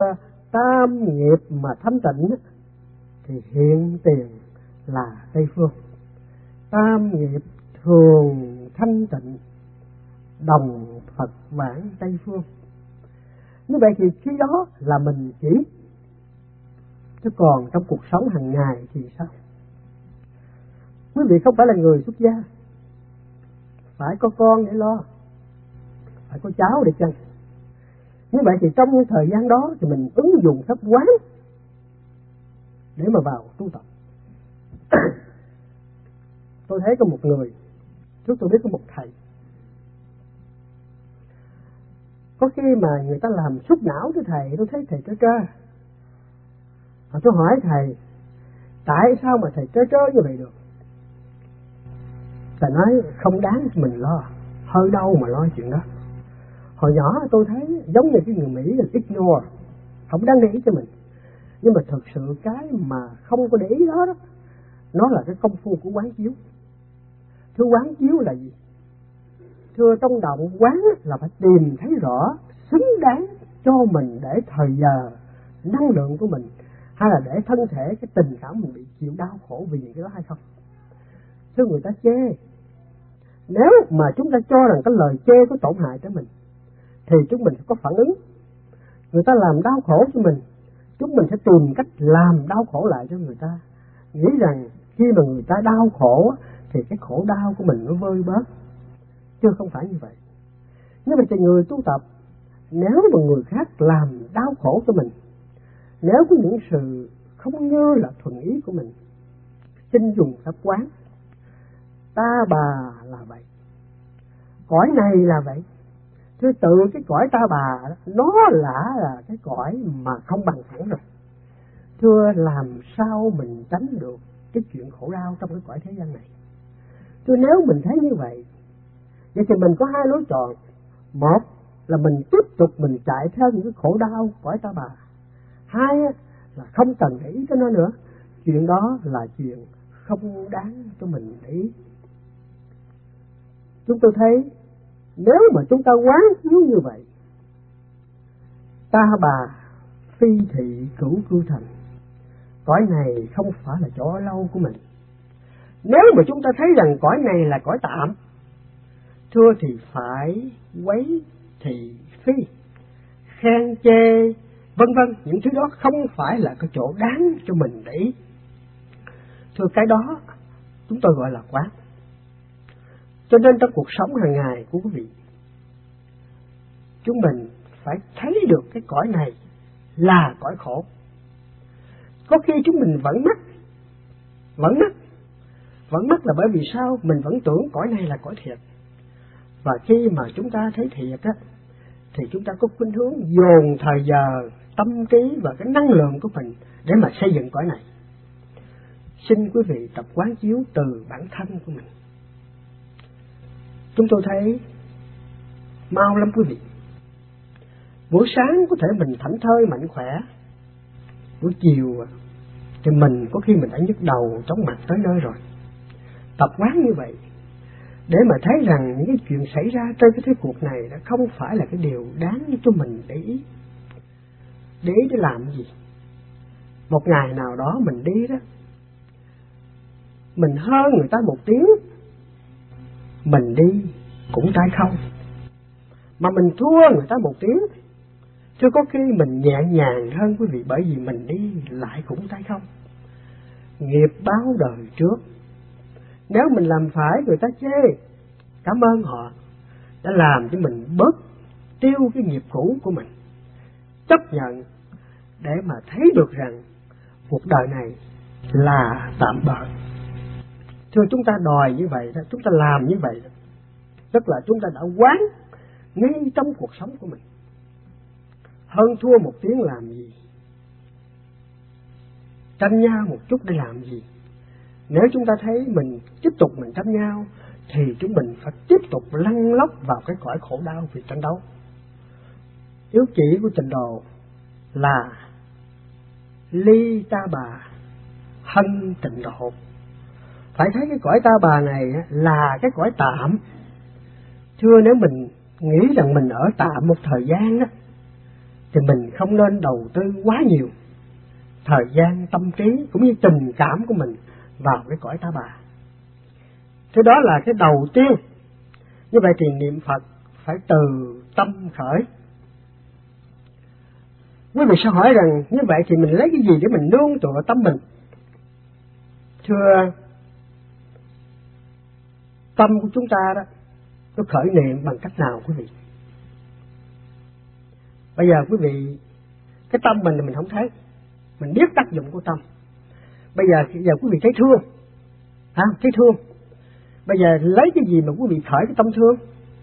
tam nghiệp mà thanh tịnh thì hiện tiền là Tây Phương. Tam nghiệp thường thanh tịnh, đồng Phật vãng Tây Phương. Như vậy thì khi đó là mình chỉ, chứ còn trong cuộc sống hàng ngày thì sao? Quý vị không phải là người xuất gia, phải có con để lo, phải có cháu để chăm. Như vậy thì trong thời gian đó thì mình ứng dụng pháp quán để mà vào tu tập. Tôi thấy có một người, trước tôi biết có một thầy, có khi mà người ta làm xúc não với thầy, tôi thấy thầy trơ trơ. Tôi hỏi thầy, tại sao mà thầy trơ trơ như vậy được? Thầy nói không đáng mình lo, hơi đâu mà lo chuyện đó. Hồi nhỏ tôi thấy giống như cái người Mỹ là ignore, không đáng để ý cho mình. Nhưng mà thực sự cái mà không có để ý đó, nó là cái công phu của quán chiếu. Thưa, quán chiếu là gì? Thưa, trong động quán là phải tìm thấy rõ xứng đáng cho mình để thời giờ năng lượng của mình, hay là để thân thể cái tình cảm mình bị chịu đau khổ vì những cái đó hay không. Thưa, người ta chê, nếu mà chúng ta cho rằng cái lời chê có tổn hại tới mình thì chúng mình có phản ứng. Người ta làm đau khổ cho mình, chúng mình sẽ tìm cách làm đau khổ lại cho người ta, nghĩ rằng khi mà người ta đau khổ thì cái khổ đau của mình nó vơi bớt. Chứ không phải như vậy. Như vậy thì người tu tập, nếu mà người khác làm đau khổ cho mình, nếu có những sự không như là thuận ý của mình, xin dùng pháp quán. Ta bà là vậy, cõi này là vậy. Chứ tự cái cõi ta bà nó là cái cõi mà không bằng phẳng rồi. Thưa, làm sao mình tránh được cái chuyện khổ đau trong cái cõi thế gian này? Thưa, nếu mình thấy như vậy thì mình có hai lối chọn. Một là mình tiếp tục mình chạy theo những cái khổ đau cõi ta bà. Hai là không cần để ý tới nó nữa. Chuyện đó là chuyện không đáng cho mình để ý. Chúng tôi thấy nếu mà chúng ta quán chiếu như vậy, ta bà phi thị cửu cư thành, cõi này không phải là chỗ ở lâu của mình. Nếu mà chúng ta thấy rằng cõi này là cõi tạm, thưa thì phải quấy thị phi, khen chê vân vân, những thứ đó không phải là cái chỗ đáng cho mình để ý. Thưa, cái đó chúng tôi gọi là quán. Cho nên trong cuộc sống hàng ngày của quý vị, chúng mình phải thấy được cái cõi này là cõi khổ. Có khi chúng mình vẫn mắc là bởi vì sao? Mình vẫn tưởng cõi này là cõi thiệt. Và khi mà chúng ta thấy thiệt á, thì chúng ta có khuynh hướng dồn thời giờ, tâm trí và cái năng lượng của mình để mà xây dựng cõi này. Xin quý vị tập quán chiếu từ bản thân của mình. Chúng tôi thấy mau lắm quý vị. Buổi sáng có thể mình thảnh thơi mạnh khỏe, buổi chiều thì mình có khi mình đã nhức đầu chóng mặt tới nơi rồi. Tập quán như vậy để mà thấy rằng những cái chuyện xảy ra trên cái thế cuộc này đã không phải là cái điều đáng cho mình để ý. Để ý để làm gì? Một ngày nào đó mình đi đó, mình hơn người ta một tiếng, mình đi cũng tay không. Mà mình thua người ta một tiếng, chứ có khi mình nhẹ nhàng hơn quý vị, bởi vì mình đi lại cũng tay không. Nghiệp báo đời trước. Nếu mình làm phải người ta chê, cảm ơn họ đã làm cho mình bớt tiêu cái nghiệp cũ của mình. Chấp nhận để mà thấy được rằng cuộc đời này là tạm bợ. Thưa, chúng ta đòi như vậy đó, chúng ta làm như vậy đó, tức là chúng ta đã quán ngay trong cuộc sống của mình. Hơn thua một tiếng làm gì? Tranh nhau một chút để làm gì? Nếu chúng ta thấy mình tiếp tục mình tranh nhau thì chúng mình phải tiếp tục lăn lóc vào cái cõi khổ đau vì tranh đấu. Yếu chỉ của Tịnh Độ là ly ta bà, hân Tịnh Độ. Phải thấy cái cõi ta bà này là cái cõi tạm. Thưa, nếu mình nghĩ rằng mình ở tạm một thời gian á, thì mình không nên đầu tư quá nhiều thời gian, tâm trí cũng như tình cảm của mình vào cái cõi ta bà. Thế đó là cái đầu tiên. Như vậy thì niệm Phật phải từ tâm khởi. Quý vị sẽ hỏi rằng như vậy thì mình lấy cái gì để mình nương tựa tâm mình? Thưa, tâm của chúng ta đó, nó khởi niệm bằng cách nào quý vị? Bây giờ quý vị, cái tâm mình không thấy, mình biết tác dụng của tâm. Bây giờ quý vị thấy thương, thấy thương. Bây giờ lấy cái gì mà quý vị khởi cái tâm thương?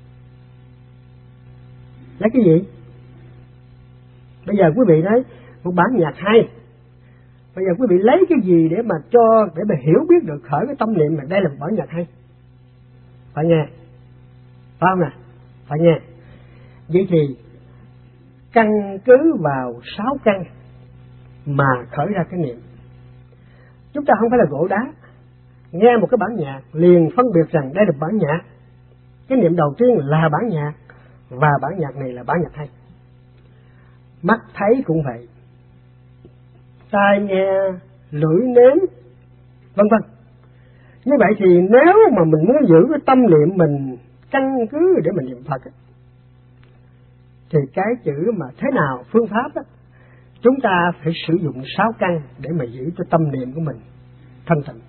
Lấy cái gì? Bây giờ quý vị nói một bản nhạc hay. Bây giờ quý vị lấy cái gì để mà hiểu biết được khởi cái tâm niệm mà đây là một bản nhạc hay? Phải nghe, phải không nè? Phải nghe. Vậy thì căn cứ vào 6 căn mà khởi ra cái niệm. Chúng ta không phải là gỗ đá, nghe một cái bản nhạc liền phân biệt rằng đây là bản nhạc. Cái niệm đầu tiên là bản nhạc, và bản nhạc này là bản nhạc hay. Mắt thấy cũng vậy, tai nghe, lưỡi nếm, vân vân. Như vậy thì nếu mà mình muốn giữ cái tâm niệm mình căn cứ để mình niệm Phật ấy, thì cái chữ mà thế nào, phương pháp đó, chúng ta phải sử dụng 6 căn để mà giữ cho tâm niệm của mình thanh tịnh.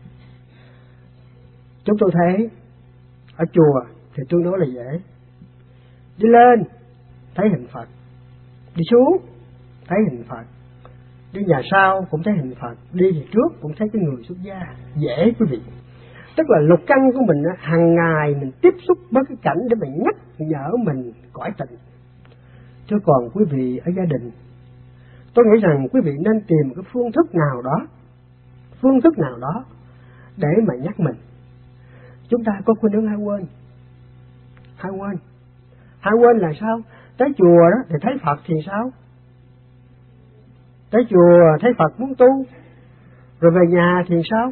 Chúng tôi thấy ở chùa thì tương đối là dễ. Đi lên thấy hình Phật, đi xuống thấy hình Phật, đi nhà sau cũng thấy hình Phật, đi về trước cũng thấy cái người xuất gia, dễ quý vị. Tức là lục căn của mình hàng ngày mình tiếp xúc với cái cảnh để mình nhắc nhở mình cõi tịnh. Chứ còn quý vị ở gia đình, tôi nghĩ rằng quý vị nên tìm cái phương thức nào đó để mà nhắc mình. Chúng ta có khuynh hướng hay quên là sao? Tới chùa đó thì thấy Phật thì sao? Tới chùa thấy Phật muốn tu, rồi về nhà thì sao?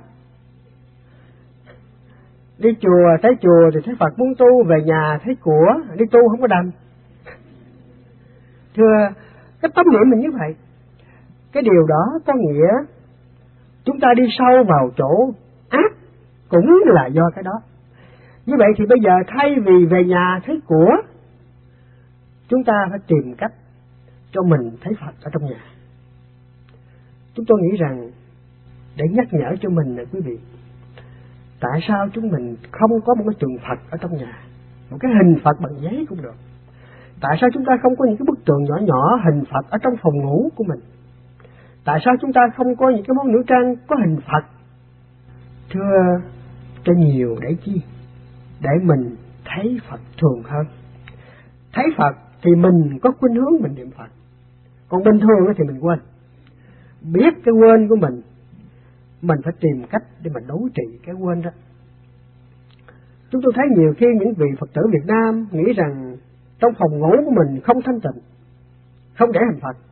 Đi chùa tới chùa thì thấy Phật muốn tu, về nhà thấy của, đi tu không có đành. Thưa, cái tâm niệm mình như vậy, cái điều đó có nghĩa chúng ta đi sâu vào chỗ ác cũng là do cái đó. Như vậy thì bây giờ thay vì về nhà thấy của, chúng ta phải tìm cách cho mình thấy Phật ở trong nhà. Chúng tôi nghĩ rằng để nhắc nhở cho mình này quý vị, tại sao chúng mình không có một cái tượng Phật ở trong nhà, một cái hình Phật bằng giấy cũng được? Tại sao chúng ta không có những cái bức tượng nhỏ nhỏ hình Phật ở trong phòng ngủ của mình? Tại sao chúng ta không có những cái món nữ trang có hình Phật? Thưa, cho nhiều để chi? Để mình thấy Phật thường hơn. Thấy Phật thì mình có khuynh hướng mình niệm Phật. Còn bình thường thì mình quên. Biết cái quên của mình phải tìm cách để mà đối trị cái quên đó. Chúng tôi thấy nhiều khi những vị Phật tử Việt Nam nghĩ rằng trong phòng ngủ của mình không thanh tịnh, không để hình Phật.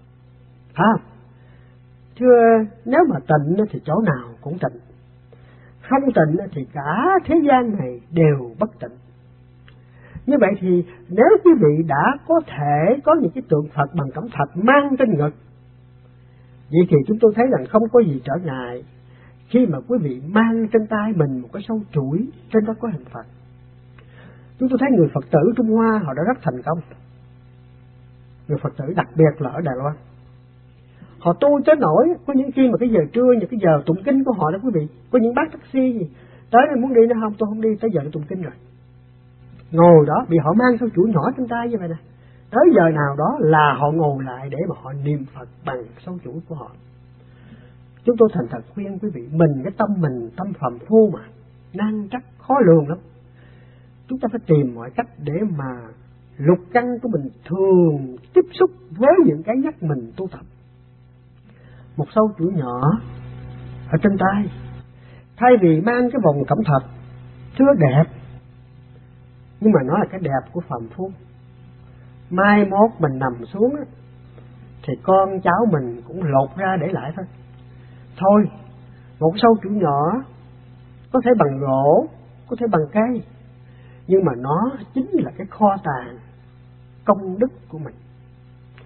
Thưa, nếu mà tịnh thì chỗ nào cũng tịnh. Không tịnh thì cả thế gian này đều bất tịnh. Như vậy thì nếu quý vị đã có thể có những cái tượng Phật bằng cẩm thạch mang trên ngực, vậy thì chúng tôi thấy rằng không có gì trở ngại khi mà quý vị mang trên tay mình một cái sâu chuỗi trên đó có hình Phật. Chúng tôi thấy người Phật tử Trung Hoa họ đã rất thành công. Người Phật tử đặc biệt là ở Đài Loan, họ tu tới nỗi có những khi mà cái giờ trưa, những cái giờ tụng kinh của họ đó quý vị, có những bác taxi gì tới đây muốn đi nó không, tôi không đi, tới giờ nó tụng kinh rồi. Ngồi đó bị họ mang sâu chuỗi nhỏ trên tay như vậy nè, tới giờ nào đó là họ ngồi lại để mà họ niệm Phật bằng sâu chuỗi của họ. Chúng tôi thành thật khuyên quý vị, cái tâm mình tâm phàm phu mà nan trắc khó lường lắm. Chúng ta phải tìm mọi cách để mà lục căn của mình thường tiếp xúc với những cái nhắc mình tu tập. Một sâu chuỗi nhỏ ở trên tay, thay vì mang cái vòng cẩm thạch thưa đẹp, nhưng mà nó là cái đẹp của phàm phu. Mai mốt mình nằm xuống thì con cháu mình cũng lột ra để lại thôi. Thôi, một sâu chuỗi nhỏ có thể bằng gỗ, có thể bằng cây, nhưng mà nó chính là cái kho tàng công đức của mình.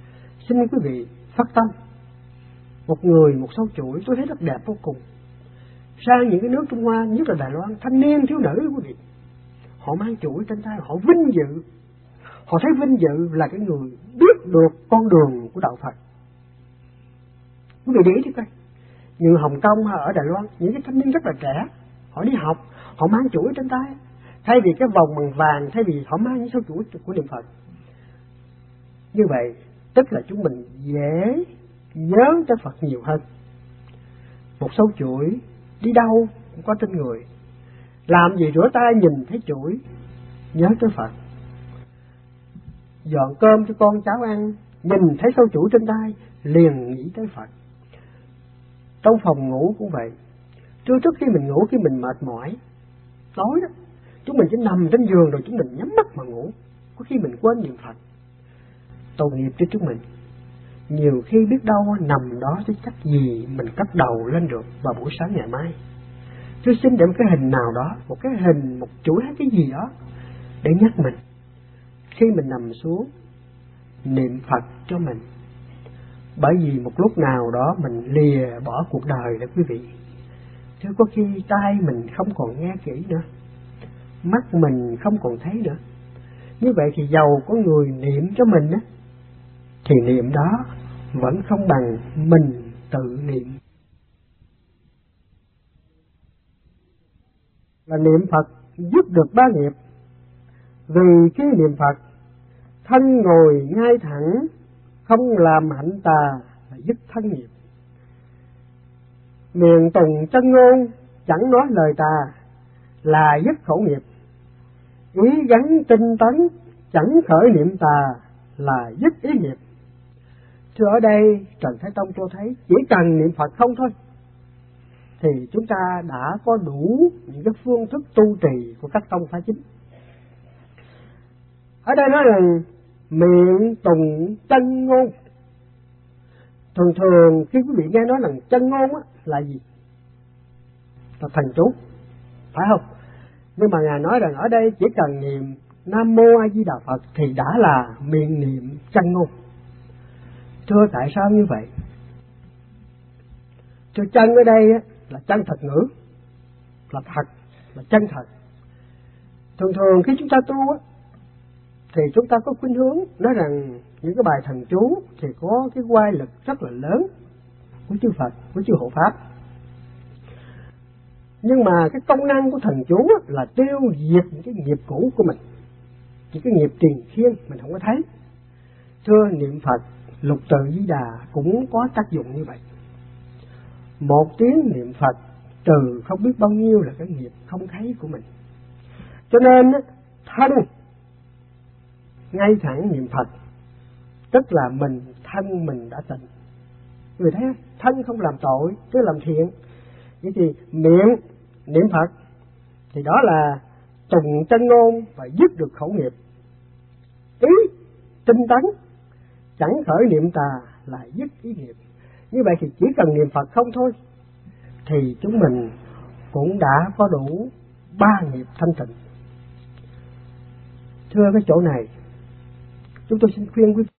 xin quý vị phát tâm. Một người, một sâu chuỗi tôi thấy rất đẹp vô cùng. Sang những cái nước Trung Hoa, nhất là Đài Loan, thanh niên thiếu nữ quý vị, họ mang chuỗi trên tay, họ vinh dự. Họ thấy vinh dự là cái người biết được con đường của đạo Phật. Quý vị để ý đi coi, như Hồng Kông hay ở Đài Loan, những cái thanh niên rất là trẻ, họ đi học, họ mang chuỗi trên tay. Thay vì cái vòng bằng vàng, thay vì họ mang những sâu chuỗi của niệm Phật. Như vậy, tức là chúng mình dễ nhớ tới Phật nhiều hơn. Một sâu chuỗi đi đâu cũng có trên người. Làm gì rửa tay nhìn thấy chuỗi, nhớ tới Phật. Dọn cơm cho con cháu ăn, nhìn thấy sâu chuỗi trên tay, liền nghĩ tới Phật. Trong phòng ngủ cũng vậy. Trước khi mình ngủ, khi mình mệt mỏi, tối đó, chúng mình chỉ nằm trên giường rồi chúng mình nhắm mắt mà ngủ. Có khi mình quên niệm Phật. Tội nghiệp cho chúng mình. Nhiều khi biết đâu nằm đó chứ chắc gì mình cất đầu lên được vào buổi sáng ngày mai. Tôi xin để một cái hình nào đó, một cái hình, một chuỗi hay cái gì đó để nhắc mình. Khi mình nằm xuống, niệm Phật cho mình. Bởi vì một lúc nào đó mình lìa bỏ cuộc đời đó quý vị. Chứ có khi tai mình không còn nghe kỹ nữa, mắt mình không còn thấy nữa. Như vậy thì dầu có người niệm cho mình á, thì niệm đó vẫn không bằng mình tự niệm. Là niệm Phật dứt được ba nghiệp. Vì khi niệm Phật, thân ngồi ngay thẳng, không làm hạnh tà là dứt thân nghiệp. Miệng tùng chân ngôn, chẳng nói lời tà là dứt khẩu nghiệp. Ý gắn tinh tấn, chẳng khởi niệm tà là dứt ý nghiệp. Thưa ở đây Trần Thái Tông cho thấy chỉ cần niệm Phật không thôi thì chúng ta đã có đủ những cái phương thức tu trì của các tông phái chính. Ở đây nói là miệng tùng chân ngôn. Thường thường khi quý vị nghe nói là chân ngôn á, là gì? Là thần chú, phải không? Nhưng mà Ngài nói rằng ở đây chỉ cần niệm Nam Mô A Di Đà Phật thì đã là miệng niệm chân ngôn. Thưa tại sao như vậy? Thưa chân ở đây á, là chân thật ngữ, là thật, là chân thật. Thường thường khi chúng ta tu á, thì chúng ta có khuynh hướng nói rằng những cái bài thần chú thì có cái oai lực rất là lớn của chư Phật, của chư hộ Pháp. Nhưng mà cái công năng của thần chú là tiêu diệt những cái nghiệp cũ của mình, những cái nghiệp tiền khiên mình không có thấy. Thưa niệm Phật lục tự Di Đà cũng có tác dụng như vậy. Một tiếng niệm Phật trừ không biết bao nhiêu là cái nghiệp không thấy của mình. Cho nên thân ngay thẳng niệm Phật tức là thân mình đã tịnh. Người thấy thân không làm tội chứ làm thiện. Vậy thì miệng niệm Phật thì đó là tùng chân ngôn và dứt được khẩu nghiệp. Ý tinh tấn chẳng khởi niệm tà là dứt ý nghiệp. Như vậy thì chỉ cần niệm Phật không thôi thì chúng mình cũng đã có đủ ba nghiệp thanh tịnh. Thưa cái chỗ này chúng tôi xin khuyên quý vị